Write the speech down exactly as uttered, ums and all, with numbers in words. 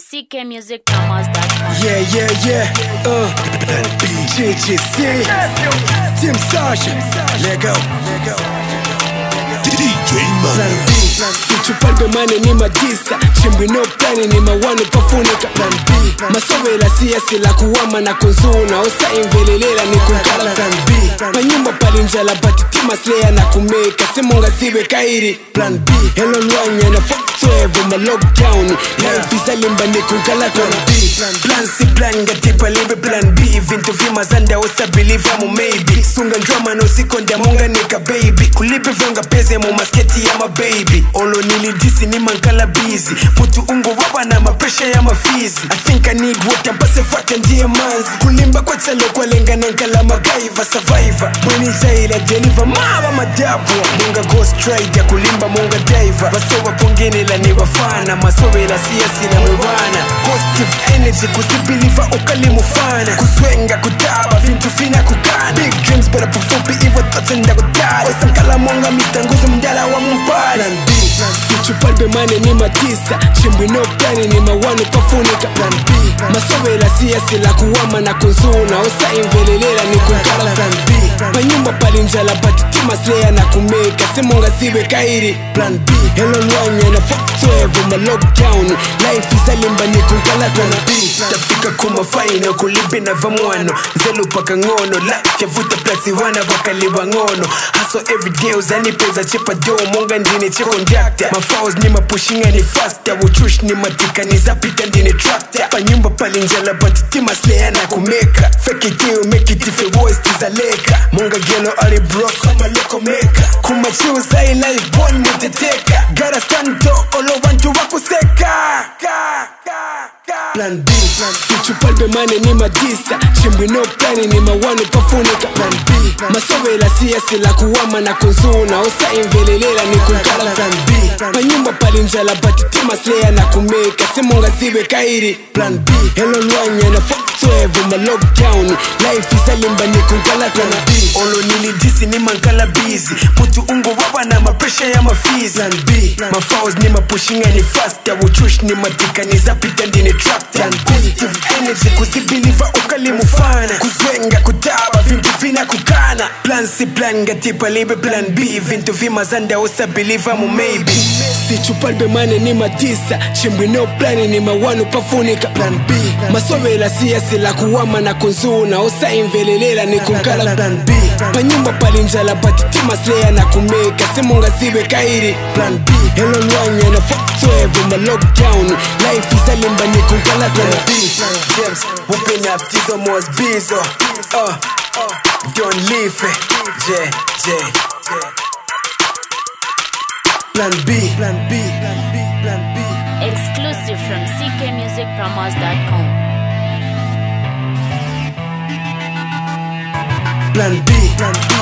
c k music promos dot com. Yeah, yeah, yeah. Uh, G G C, Tim Sasha, let go, let go. D J Mano. Sichupalbe mane ni madisa, chimbi no plani ni mawanu pafunika. Plan B, masowela siyasi la kuwama na kunzuna, osa invelelela ni kunkala. Plan B, panyumba palinjala batitima slea na kumeka, semunga siwe kairi. Plan B, hello luanya na fuck twelve ma lockdown, life is alimba ni kunkala. Plan B, plan C plan ngatipa libe. Plan B, vintu vima zanda osa believe amu maybe. Sunga drama no sikonda munga nika baby, kulipe vonga peze mu masketi ya ma baby. Olo nilidisi ni mankala busy, putu ungo waba na mapresha ya mafizi. I think I need water mpase fata ndiye manzi, kulimba kwa chalo kwa lenga nankala magaiva survivor. Mweni zaila deliver mawa madabu, munga ghost rider kulimba munga diver. Basowa pongene la ni wafana, masowe la siyasi na mwana. Positive energy kusibiliva ukali mufana, kuswenga kutaba vintu fina kukana. Big dreams but pufupi iwa totenda kutari, osankala monga mitanguzo mdala wa mpana. Plan B, sichupalbe mane ni matisa, chimbi no plani ni mawanu pafunika. Plan B, masowela siyasi la kuwama na kunzuna, osa invelelela ni kunkala. Plan B, panyumba palinjala batitima slea na kumeka, semunga siwe kairi. Plan B, hello luanya na fuck twelve ma lockdown, life is alimba ni kunkala. Plan B, tafika kuma faina kulibe na vamwano, zelu paka ngono, life ya vuta plasi wana wakaliwa ngono. Hustle everyday uzani peza chepa do, munga ndine che conductor. My fouls ni mapushinga ni faster, wuchush ni matika ni zapita ndine tractor. Panyumba palinjala batitima slea na kumeka, fake it till make it if it was tizaleka. Munga gelo ali broke kama loko meka, kuma chuza in life born muteteka. Gotta stand to olo wantu wakuseka. Plan B, sichupalbe mane ni madisa, chimbi no plani ni mawanu pafunika. Plan B, masowela siyasi la kuwama na kunzuna, osa invelelela ni kunkala. Plan B, panyumba palinjala batitima slea na kumeka, semunga siwe kairi. Plan B, hello luanya na fuck twelve ma lockdown, life is alimba ni kunkala. Plan B, olo nilidisi ni mankala busy, putu ungo waba na mapresha ya mafizi. Plan B, mafouls ni mapushinga ni faster, wuchush ni matika ni zapita ndine tractor. Positive energy kusibiliva ukali mufana, kuzwenga kutaba vintu vina kukana. Plan C plan ngatipa libe. Plan B, vintu vima zanda osa believe amu maybe. Sichupalbe mane ni matisa, chimbi no plani ni mawanu pafunika. Plan B, masowela siyasi la kuwama na kunzuna, osa invelelela ni kunkala. Plan B, panyumba palinjala batitima slea na kumeka, semunga siwe kairi. Plan B, hello luanya na fuck twelve ma lockdown, life is alimba ni kunkala. Plan B, James, whooping up Tizo Mos Bizo. Uh, don't leave it. J, J, J. Plan B, Plan B, Plan B, Plan B. Exclusive from c k music promos dot com. Plan B, Plan B.